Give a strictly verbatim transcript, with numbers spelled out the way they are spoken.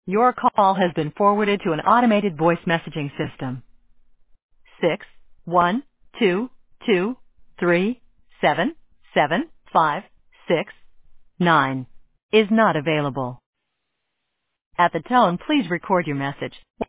Your call has been forwarded to an automated voice messaging system. Six one two two three seven seven five six nine is not available. At the tone, please record your message.